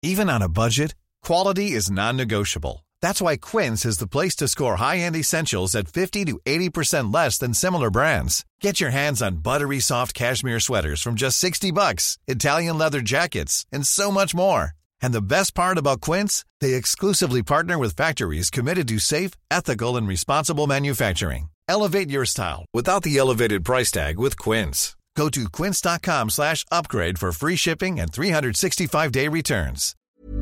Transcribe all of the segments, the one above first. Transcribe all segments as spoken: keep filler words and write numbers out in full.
Even on a budget, quality is non-negotiable. That's why Quince is the place to score high-end essentials at fifty to eighty percent less than similar brands. Get your hands on buttery soft cashmere sweaters from just sixty bucks, Italian leather jackets, and so much more. And the best part about Quince, they exclusively partner with factories committed to safe, ethical, and responsible manufacturing. Elevate your style without the elevated price tag with Quince. Go to quince.com slash upgrade for free shipping and three sixty-five day returns.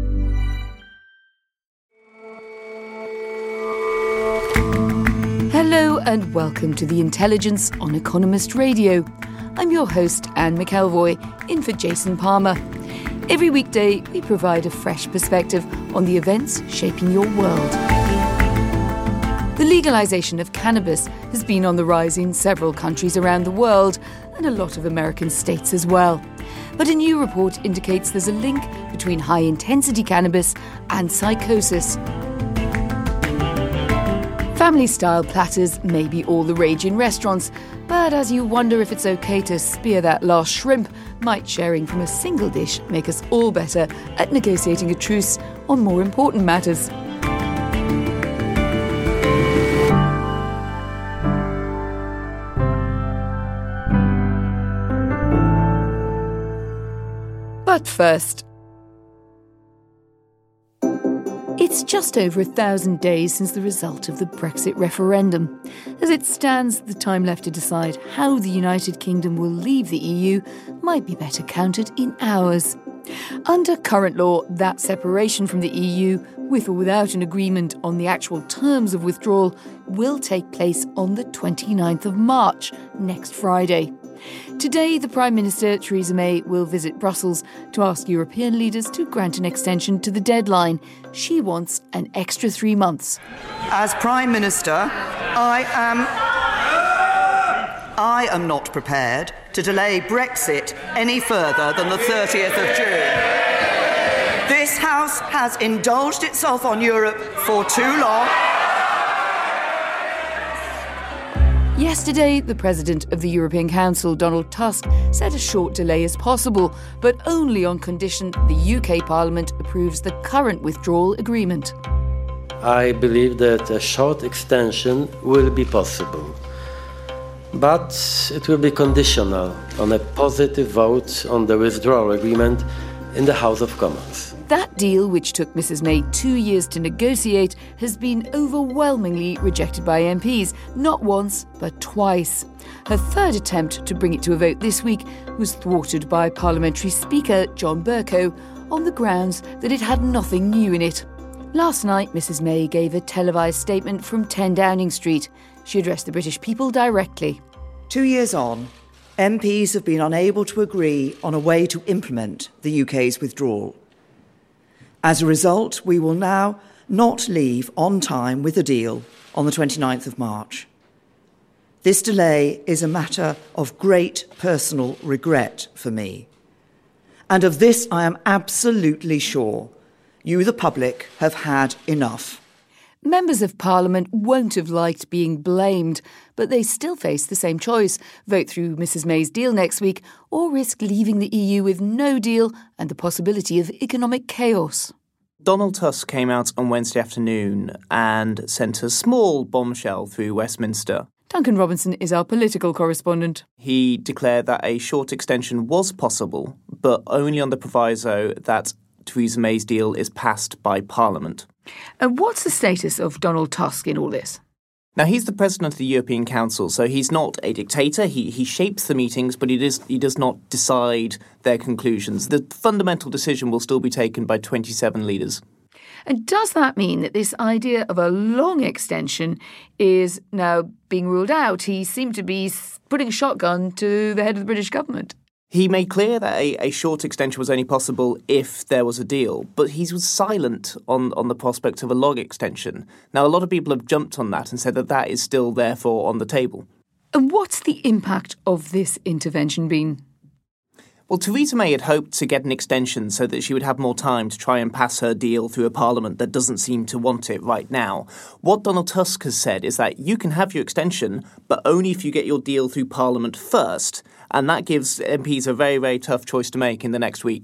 Hello and welcome to The Intelligence on Economist Radio. I'm your host, Anne McElvoy, in for Jason Palmer. Every weekday, we provide a fresh perspective on the events shaping your world. The legalisation of cannabis has been on the rise in several countries around the world, and a lot of American states as well. But a new report indicates there's a link between high-intensity cannabis and psychosis. Family-style platters may be all the rage in restaurants, but as you wonder if it's okay to spear that last shrimp, might sharing from a single dish make us all better at negotiating a truce on more important matters? But first, it's just over a thousand days since the result of the Brexit referendum. As it stands, the time left to decide how the United Kingdom will leave the E U might be better counted in hours. Under current law, that separation from the E U, with or without an agreement on the actual terms of withdrawal, will take place on the twenty-ninth of March, next Friday. Today, the Prime Minister, Theresa May, will visit Brussels to ask European leaders to grant an extension to the deadline. She wants an extra three months. As Prime Minister, I am... I am not prepared to delay Brexit any further than the thirtieth of June. This House has indulged itself on Europe for too long. Yesterday, the President of the European Council, Donald Tusk, said a short delay is possible, but only on condition the U K Parliament approves the current withdrawal agreement. I believe that a short extension will be possible, but it will be conditional on a positive vote on the withdrawal agreement in the House of Commons. That deal, which took Missus May two years to negotiate, has been overwhelmingly rejected by M Ps, not once, but twice. Her third attempt to bring it to a vote this week was thwarted by Parliamentary Speaker John Bercow on the grounds that it had nothing new in it. Last night, Missus May gave a televised statement from ten Downing Street. She addressed the British people directly. Two years on, M Ps have been unable to agree on a way to implement the U K's withdrawal. As a result, we will now not leave on time with a deal on the twenty-ninth of March. This delay is a matter of great personal regret for me. And of this I am absolutely sure. You, the public, have had enough. Members of Parliament won't have liked being blamed, but they still face the same choice: vote through Missus May's deal next week or risk leaving the E U with no deal and the possibility of economic chaos. Donald Tusk came out on Wednesday afternoon and sent a small bombshell through Westminster. Duncan Robinson is our political correspondent. He declared that a short extension was possible, but only on the proviso that Theresa May's deal is passed by Parliament. And what's the status of Donald Tusk in all this? Now, he's the president of the European Council, so he's not a dictator. He he shapes the meetings, but he does, he does not decide their conclusions. The fundamental decision will still be taken by twenty-seven leaders. And does that mean that this idea of a long extension is now being ruled out? He seemed to be putting a shotgun to the head of the British government. He made clear that a, a short extension was only possible if there was a deal, but he was silent on, on the prospect of a long extension. Now, a lot of people have jumped on that and said that that is still therefore on the table. And what's the impact of this intervention been? Well, Theresa May had hoped to get an extension so that she would have more time to try and pass her deal through a parliament that doesn't seem to want it right now. What Donald Tusk has said is that you can have your extension, but only if you get your deal through parliament first. And that gives M Ps a very, very tough choice to make in the next week.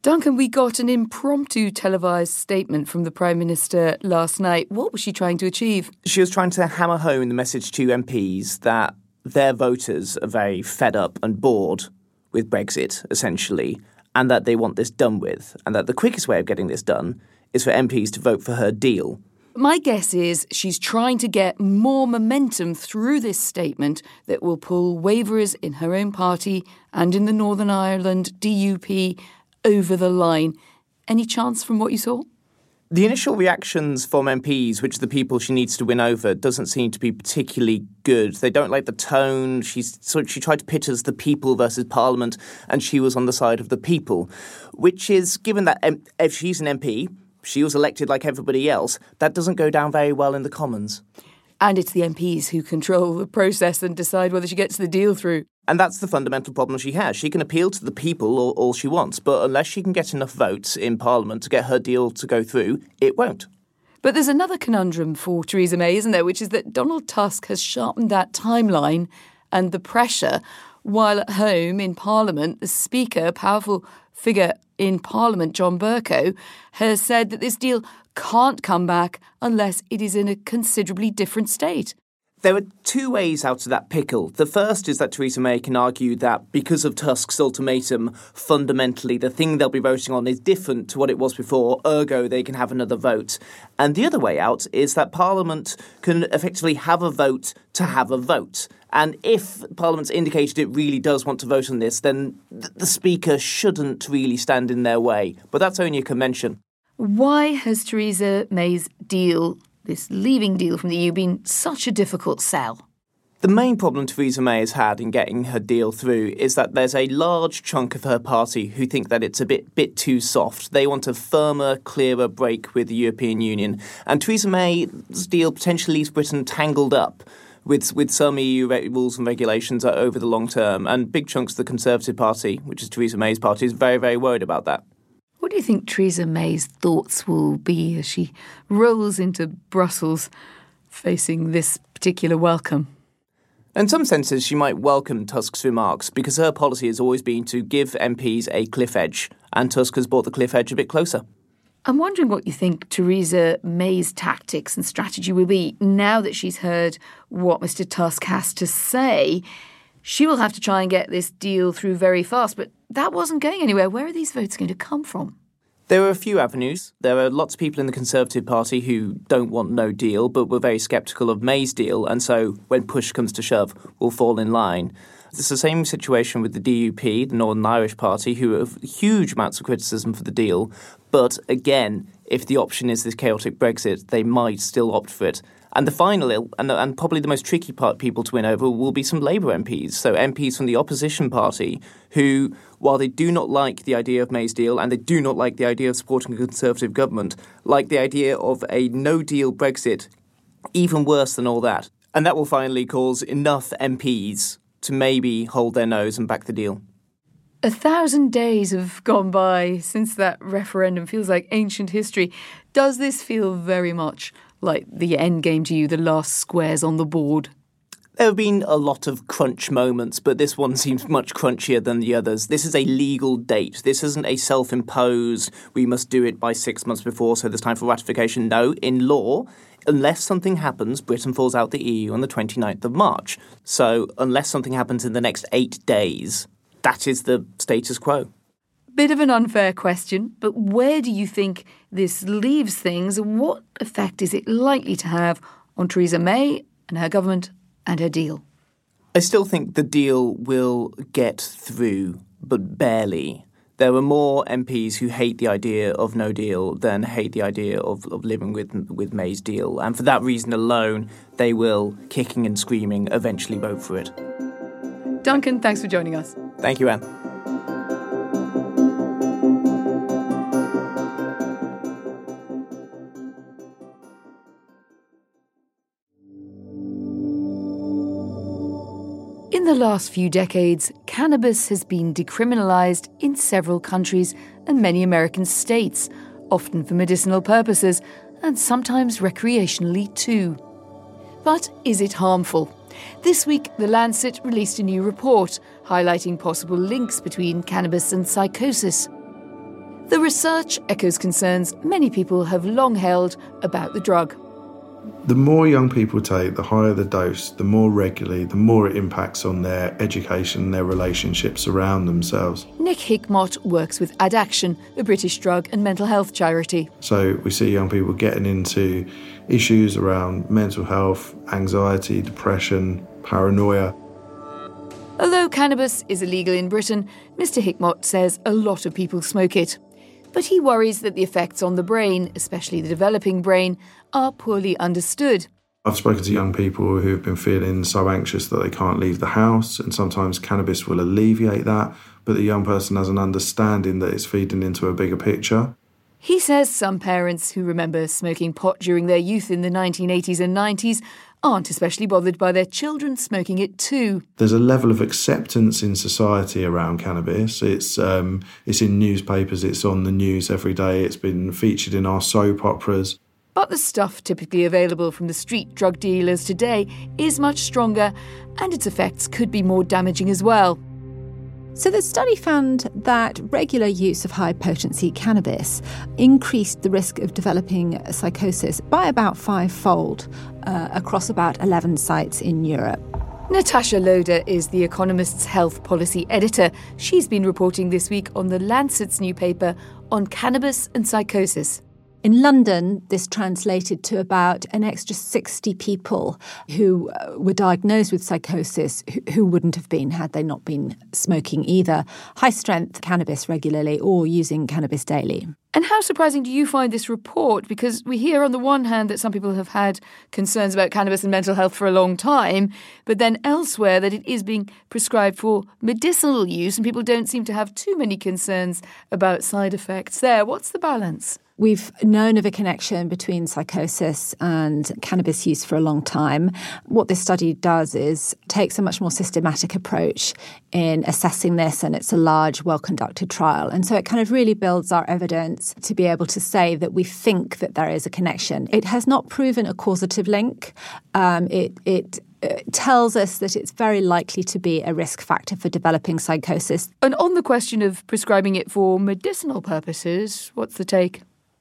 Duncan, we got an impromptu televised statement from the Prime Minister last night. What was she trying to achieve? She was trying to hammer home the message to M Ps that their voters are very fed up and bored with Brexit, essentially, and that they want this done with, and that the quickest way of getting this done is for M Ps to vote for her deal. My guess is she's trying to get more momentum through this statement that will pull waverers in her own party and in the Northern Ireland D U P over the line. Any chance from what you saw? The initial reactions from M Ps, which are the people she needs to win over, doesn't seem to be particularly good. They don't like the tone. She's so she tried to pitch as the people versus Parliament, and she was on the side of the people, which is, given that M- if she's an M P, she was elected like everybody else, that doesn't go down very well in the Commons. And it's the M Ps who control the process and decide whether she gets the deal through. And that's the fundamental problem she has. She can appeal to the people all, all she wants, but unless she can get enough votes in Parliament to get her deal to go through, it won't. But there's another conundrum for Theresa May, isn't there, which is that Donald Tusk has sharpened that timeline and the pressure, while at home in Parliament, the Speaker, powerful figure in Parliament, John Bercow, has said that this deal can't come back unless it is in a considerably different state. There are two ways out of that pickle. The first is that Theresa May can argue that because of Tusk's ultimatum, fundamentally the thing they'll be voting on is different to what it was before, ergo they can have another vote. And the other way out is that Parliament can effectively have a vote to have a vote. And if Parliament's indicated it really does want to vote on this, then th- the Speaker shouldn't really stand in their way. But that's only a convention. Why has Theresa May's deal, this leaving deal from the E U, been such a difficult sell? The main problem Theresa May has had in getting her deal through is that there's a large chunk of her party who think that it's a bit bit too soft. They want a firmer, clearer break with the European Union. And Theresa May's deal potentially leaves Britain tangled up with with some E U re- rules and regulations over the long term. And big chunks of the Conservative Party, which is Theresa May's party, is very, very worried about that. What do you think Theresa May's thoughts will be as she rolls into Brussels facing this particular welcome? In some senses, she might welcome Tusk's remarks because her policy has always been to give M Ps a cliff edge, and Tusk has brought the cliff edge a bit closer. I'm wondering what you think Theresa May's tactics and strategy will be now that she's heard what Mister Tusk has to say. She will have to try and get this deal through very fast, but that wasn't going anywhere. Where are these votes going to come from? There are a few avenues. There are lots of people in the Conservative Party who don't want no deal, but were very sceptical of May's deal, and so when push comes to shove, will fall in line. It's the same situation with the D U P, the Northern Irish Party, who have huge amounts of criticism for the deal. But again, if the option is this chaotic Brexit, they might still opt for it. And the final, and, and probably the most tricky part people to win over, will be some Labour M Ps. So M Ps from the opposition party who, while they do not like the idea of May's deal and they do not like the idea of supporting a Conservative government, like the idea of a no-deal Brexit, even worse than all that. And that will finally cause enough M Ps to maybe hold their nose and back the deal. A thousand days have gone by since that referendum. Feels like ancient history. Does this feel very much like the end game to you, the last squares on the board? There have been a lot of crunch moments, but this one seems much crunchier than the others. This is a legal date. This isn't a self-imposed, we must do it by six months before, so there's time for ratification. No, in law, unless something happens, Britain falls out the E U on the twenty-ninth of March. So unless something happens in the next eight days, that is the status quo. Bit of an unfair question, but where do you think this leaves things? What effect is it likely to have on Theresa May and her government and her deal? I still think the deal will get through, but barely. There are more M Ps who hate the idea of no deal than hate the idea of, of living with, with May's deal. And for that reason alone, they will, kicking and screaming, eventually vote for it. Duncan, thanks for joining us. Thank you, Anne. In the last few decades, cannabis has been decriminalised in several countries and many American states, often for medicinal purposes and sometimes recreationally too. But is it harmful? This week, The Lancet released a new report highlighting possible links between cannabis and psychosis. The research echoes concerns many people have long held about the drug. The more young people take, the higher the dose, the more regularly, the more it impacts on their education and their relationships around themselves. Nick Hickmott works with Addaction, a British drug and mental health charity. So we see young people getting into issues around mental health, anxiety, depression, paranoia. Although cannabis is illegal in Britain, Mister Hickmott says a lot of people smoke it. But he worries that the effects on the brain, especially the developing brain, are poorly understood. I've spoken to young people who've been feeling so anxious that they can't leave the house, and sometimes cannabis will alleviate that, but the young person has an understanding that it's feeding into a bigger picture. He says some parents who remember smoking pot during their youth in the nineteen eighties and nineties aren't especially bothered by their children smoking it too. There's a level of acceptance in society around cannabis. It's um, it's in newspapers, it's on the news every day, it's been featured in our soap operas. But the stuff typically available from the street drug dealers today is much stronger, and its effects could be more damaging as well. So the study found that regular use of high-potency cannabis increased the risk of developing psychosis by about five-fold uh, across about eleven sites in Europe. Natasha Loder is The Economist's health policy editor. She's been reporting this week on The Lancet's new paper on cannabis and psychosis. In London, this translated to about an extra sixty people who were diagnosed with psychosis who wouldn't have been had they not been smoking either high-strength cannabis regularly or using cannabis daily. And how surprising do you find this report? Because we hear on the one hand that some people have had concerns about cannabis and mental health for a long time, but then elsewhere that it is being prescribed for medicinal use and people don't seem to have too many concerns about side effects there. What's the balance? We've known of a connection between psychosis and cannabis use for a long time. What this study does is takes a much more systematic approach in assessing this, and it's a large, well-conducted trial. And so it kind of really builds our evidence to be able to say that we think that there is a connection. It has not proven a causative link. Um, it it It tells us that it's very likely to be a risk factor for developing psychosis. And on the question of prescribing it for medicinal purposes, what's the take?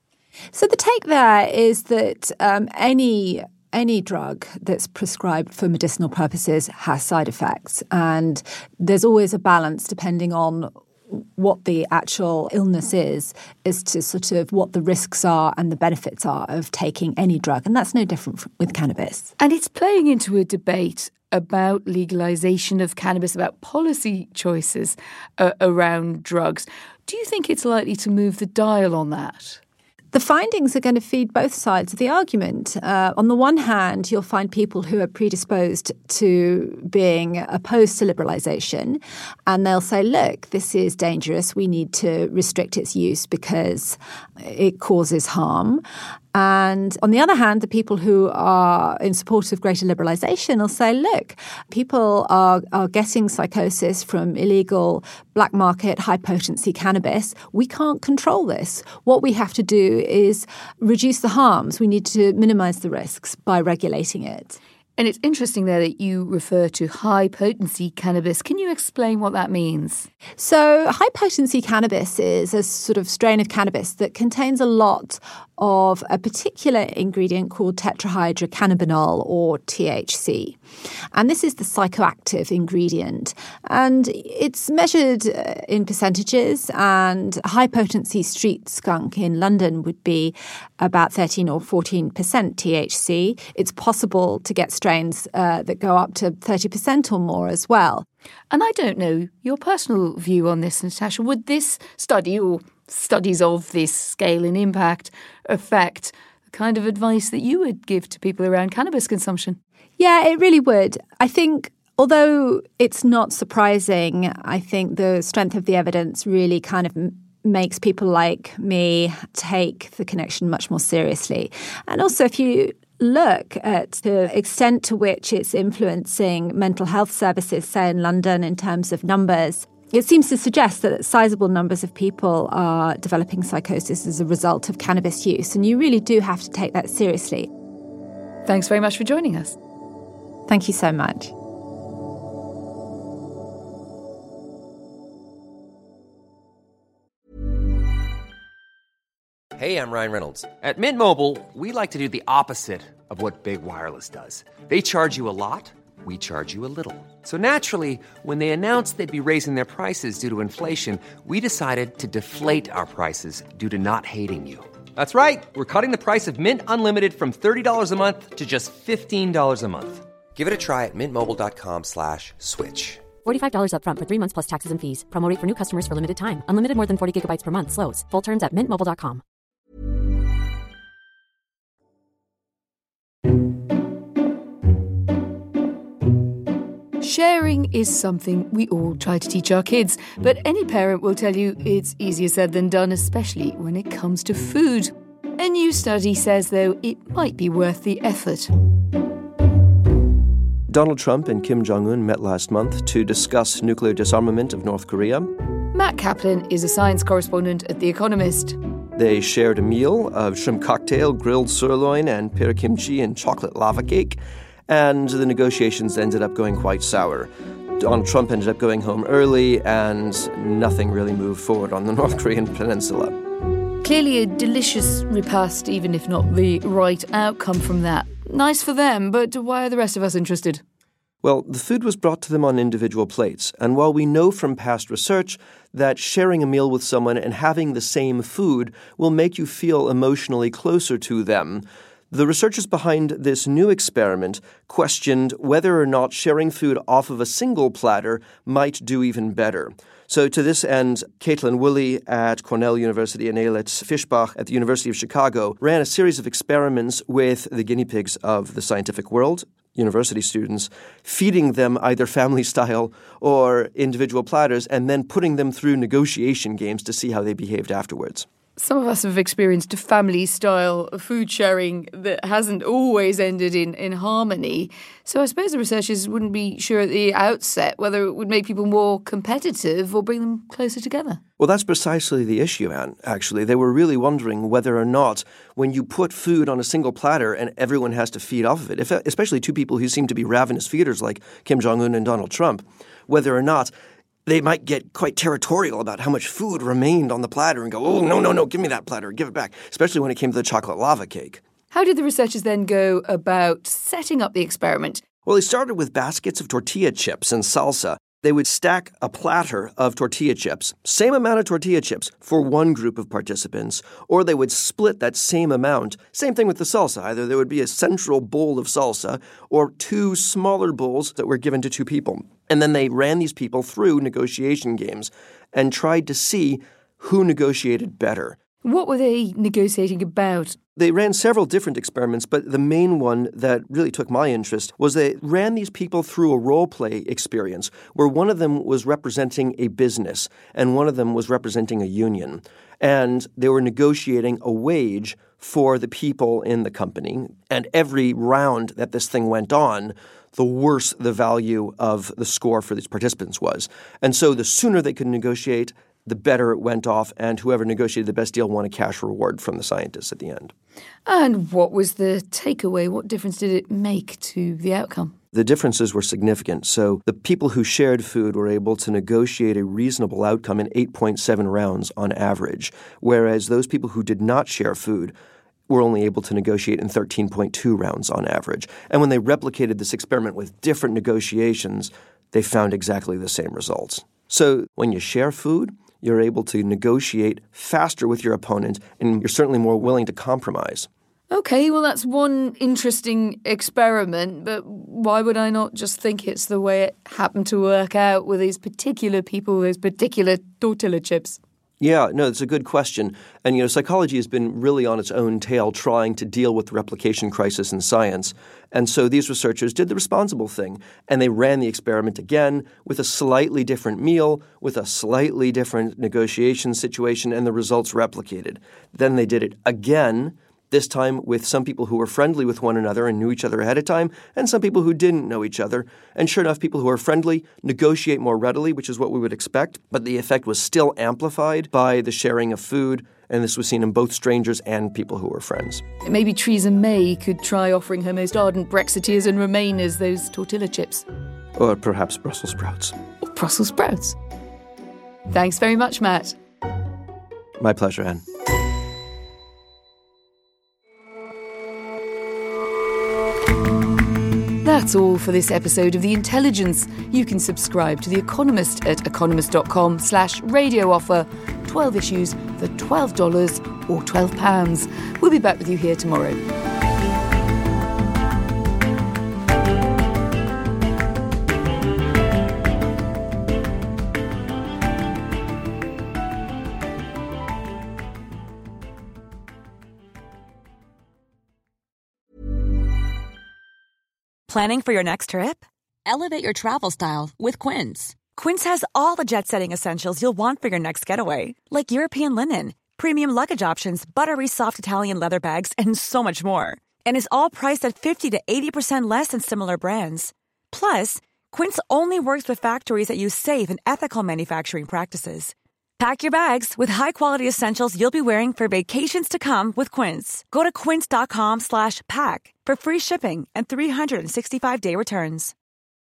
So the take there is that um, any any drug that's prescribed for medicinal purposes has side effects, and there's always a balance depending on what the actual illness is, as to sort of what the risks are and the benefits are of taking any drug. And that's no different with cannabis. And it's playing into a debate about legalisation of cannabis, about policy choices uh, around drugs. Do you think it's likely to move the dial on that? The findings are going to feed both sides of the argument. Uh, on the one hand, you'll find people who are predisposed to being opposed to liberalisation, and they'll say, look, this is dangerous. We need to restrict its use because it causes harm. And on the other hand, the people who are in support of greater liberalisation will say, look, people are, are getting psychosis from illegal black market, high-potency cannabis. We can't control this. What we have to do is reduce the harms. We need to minimise the risks by regulating it. And it's interesting there that you refer to high-potency cannabis. Can you explain what that means? So high-potency cannabis is a sort of strain of cannabis that contains a lot of a particular ingredient called tetrahydrocannabinol, or T H C. And this is the psychoactive ingredient. And it's measured in percentages, and high-potency street skunk in London would be about thirteen or fourteen percent T H C. It's possible to get strains uh, that go up to thirty percent or more as well. And I don't know your personal view on this, Natasha. Would this study, or studies of this scale and impact, affect the kind of advice that you would give to people around cannabis consumption? Yeah, it really would. I think, although it's not surprising, I think the strength of the evidence really kind of makes people like me take the connection much more seriously. And also, if you look at the extent to which it's influencing mental health services, say in London, in terms of numbers, it seems to suggest that sizable numbers of people are developing psychosis as a result of cannabis use. And you really do have to take that seriously. Thanks very much for joining us. Thank you so much. Hey, I'm Ryan Reynolds. At Mint Mobile, we like to do the opposite of what Big Wireless does. They charge you a lot, we charge you a little. So naturally, when they announced they'd be raising their prices due to inflation, we decided to deflate our prices due to not hating you. That's right. We're cutting the price of Mint Unlimited from thirty dollars a month to just fifteen dollars a month. Give it a try at mintmobile.com slash switch. forty-five dollars up front for three months plus taxes and fees. Promo rate for new customers for limited time. Unlimited more than forty gigabytes per month. Slows full terms at mint mobile dot com. Sharing is something we all try to teach our kids, but any parent will tell you it's easier said than done, especially when it comes to food. A new study says, though, it might be worth the effort. Donald Trump and Kim Jong-un met last month to discuss nuclear disarmament of North Korea. Matt Kaplan is a science correspondent at The Economist. They shared a meal of shrimp cocktail, grilled sirloin, and pear kimchi and chocolate lava cake. And the negotiations ended up going quite sour. Donald Trump ended up going home early, and nothing really moved forward on the North Korean peninsula. Clearly a delicious repast, even if not the right outcome from that. Nice for them, but why are the rest of us interested? Well, the food was brought to them on individual plates, and while we know from past research that sharing a meal with someone and having the same food will make you feel emotionally closer to them, the researchers behind this new experiment questioned whether or not sharing food off of a single platter might do even better. So to this end, Caitlin Woolley at Cornell University and Ayelet Fishbach at the University of Chicago ran a series of experiments with the guinea pigs of the scientific world, university students, feeding them either family-style or individual platters, and then putting them through negotiation games to see how they behaved afterwards. Some of us have experienced family-style food sharing that hasn't always ended in, in harmony. So I suppose the researchers wouldn't be sure at the outset whether it would make people more competitive or bring them closer together. Well, that's precisely the issue, Anne, actually. They were really wondering whether or not when you put food on a single platter and everyone has to feed off of it, if, especially two people who seem to be ravenous feeders like Kim Jong-un and Donald Trump, whether or not they might get quite territorial about how much food remained on the platter and go, oh, no, no, no, give me that platter, give it back, especially when it came to the chocolate lava cake. How did the researchers then go about setting up the experiment? Well, they started with baskets of tortilla chips and salsa. They would stack a platter of tortilla chips, same amount of tortilla chips, for one group of participants, or they would split that same amount. Same thing with the salsa. Either there would be a central bowl of salsa or two smaller bowls that were given to two people. And then they ran these people through negotiation games and tried to see who negotiated better. What were they negotiating about? They ran several different experiments, but the main one that really took my interest was they ran these people through a role-play experience where one of them was representing a business and one of them was representing a union. And they were negotiating a wage for the people in the company. And every round that this thing went on, the worse the value of the score for these participants was. And so the sooner they could negotiate, the better it went off, and whoever negotiated the best deal won a cash reward from the scientists at the end. And what was the takeaway? What difference did it make to the outcome? The differences were significant. So the people who shared food were able to negotiate a reasonable outcome in eight point seven rounds on average, whereas those people who did not share food were only able to negotiate in thirteen point two rounds on average. And when they replicated this experiment with different negotiations, they found exactly the same results. So when you share food, you're able to negotiate faster with your opponent, and you're certainly more willing to compromise. Okay, well, that's one interesting experiment, but why would I not just think it's the way it happened to work out with these particular people, those particular tortilla chips? Yeah, no, it's a good question. And, you know, psychology has been really on its own tail trying to deal with the replication crisis in science. And so these researchers did the responsible thing, and they ran the experiment again with a slightly different meal, with a slightly different negotiation situation, and the results replicated. Then they did it again, this time with some people who were friendly with one another and knew each other ahead of time, and some people who didn't know each other. And sure enough, people who are friendly negotiate more readily, which is what we would expect, but the effect was still amplified by the sharing of food, and this was seen in both strangers and people who were friends. Maybe Theresa May could try offering her most ardent Brexiteers and Remainers those tortilla chips. Or perhaps Brussels sprouts. Or Brussels sprouts. Thanks very much, Matt. My pleasure, Anne. That's all for this episode of The Intelligence. You can subscribe to The Economist at economist.com slash radio offer. twelve issues for twelve dollars or twelve pounds. We'll be back with you here tomorrow. Planning for your next trip? Elevate your travel style with Quince. Quince has all the jet-setting essentials you'll want for your next getaway, like European linen, premium luggage options, buttery soft Italian leather bags, and so much more. And is all priced at fifty to eighty percent less than similar brands. Plus, Quince only works with factories that use safe and ethical manufacturing practices. Pack your bags with high-quality essentials you'll be wearing for vacations to come with Quince. Go to quince.com slash pack for free shipping and three sixty-five day returns.